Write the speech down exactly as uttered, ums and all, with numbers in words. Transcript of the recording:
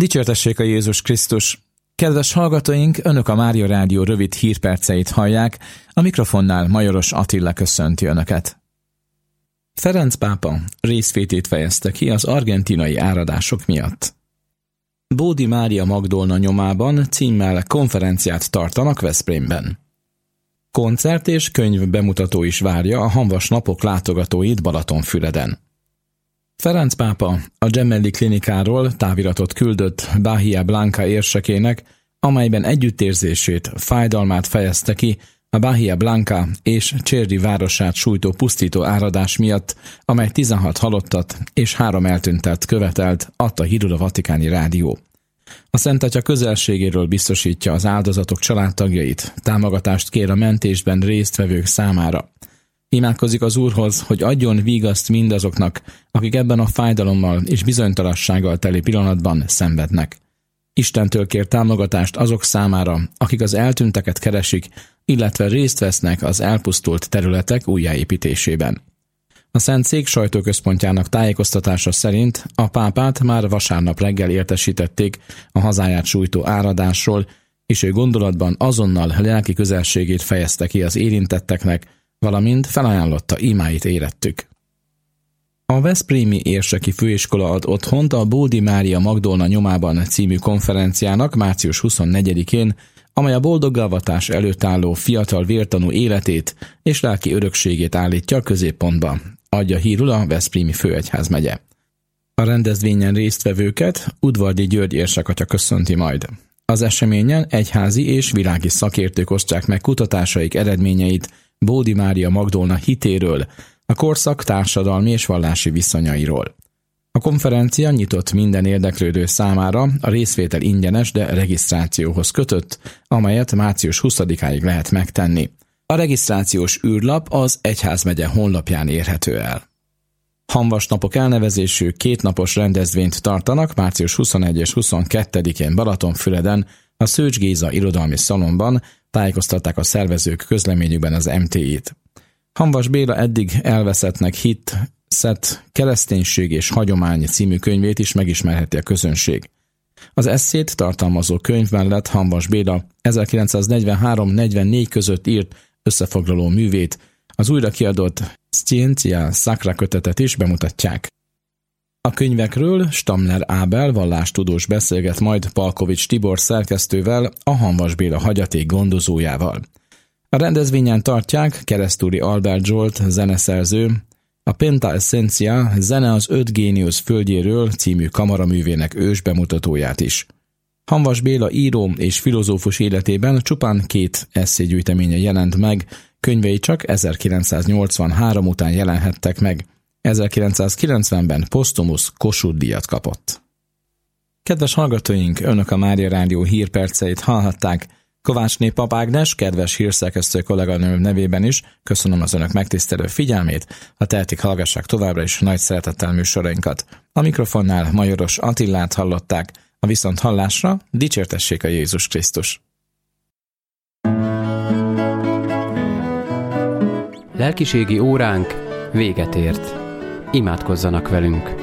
Dicsértessék a Jézus Krisztus! Kedves hallgatóink, Önök a Mária Rádió rövid hírperceit hallják, a mikrofonnál Majoros Attila köszönti Önöket. Ferenc pápa részvétét fejezte ki az argentinai áradások miatt. Bódi Mária Magdolna nyomában címmel konferenciát tartanak Veszprémben. Koncert és könyv bemutató is várja a Hamvas Napok látogatóit Balatonfüreden. Ferenc pápa a Gemelli klinikáról táviratot küldött Bahía Blanca érsekének, amelyben együttérzését, fájdalmát fejezte ki a Bahía Blanca és Csérdi városát sújtó pusztító áradás miatt, amely tizenhat halottat és három eltüntet követelt, adta hírul a Vatikáni Rádió. A Szent Atya közelségéről biztosítja az áldozatok családtagjait, támogatást kér a mentésben résztvevők számára. Imádkozik az Úrhoz, hogy adjon vígaszt mindazoknak, akik ebben a fájdalommal és bizonytalansággal teli pillanatban szenvednek. Istentől kér támogatást azok számára, akik az eltűnteket keresik, illetve részt vesznek az elpusztult területek újjáépítésében. A Szent Szék sajtóközpontjának tájékoztatása szerint a pápát már vasárnap reggel értesítették a hazáját sújtó áradásról, és ő gondolatban azonnal lelki közelségét fejezte ki az érintetteknek, valamint felajánlotta imáit érettük. A Veszprémi Érseki Főiskola ad otthont a Bódi Mária Magdolna nyomában című konferenciának március huszonnegyedikén, amely a boldoggalvatás előtt álló fiatal vértanú életét és lelki örökségét állítja a középpontba, adja hírul a Veszprémi Főegyházmegye. A rendezvényen résztvevőket Udvardi György érsekatya köszönti majd. Az eseményen egyházi és világi szakértők osztják meg kutatásaik eredményeit Bódi Mária Magdolna hitéről, a korszak társadalmi és vallási viszonyairól. A konferencia nyitott minden érdeklődő számára, a részvétel ingyenes, de regisztrációhoz kötött, amelyet március huszadikáig lehet megtenni. A regisztrációs űrlap az egyházmegye honlapján érhető el. Hamvas Napok elnevezésű kétnapos rendezvényt tartanak március huszonegyedike és huszonkettedikén Balatonfüreden, a Szőcs Géza Irodalmi Szalonban, tájékoztatták a szervezők közleményükben az em té í-t. Hamvas Béla eddig elveszettnek hitt, szett kereszténység és hagyomány című könyvét is megismerheti a közönség. Az esszét tartalmazó könyv mellett Hamvas Béla ezerkilencszáznegyvenhárom-negyvennégy között írt összefoglaló művét, az újra kiadott Scientia Sacra kötetet is bemutatják. A könyvekről Stamler Ábel vallástudós beszélget majd Palkovics Tibor szerkesztővel, a Hamvas Béla hagyaték gondozójával. A rendezvényen tartják Keresztúri Albert Zsolt zeneszerző, a Penta Essentia Zene az öt géniusz földjéről című kamaraművének ős bemutatóját is. Hamvas Béla író és filozófus életében csupán két esszégyűjteménye jelent meg, könyvei csak ezerkilencszáznyolcvanhárom után jelenhettek meg. ezerkilencszázkilencvenben posztumusz Kossuth-díjat kapott. Kedves hallgatóink, Önök a Mária Rádió hírperceit hallhatták. Kovácsné Pap Ágnes, kedves hírszerkesztő kolléganőm nevében is köszönöm az Önök megtisztelő figyelmét, ha tehetik, hallgassák továbbra is nagy szeretettel műsorainkat. A mikrofonnál Majoros Attilát hallották, a viszont hallásra dicsértessék a Jézus Krisztus! Lelkiségi óránk véget ért. Imádkozzanak velünk!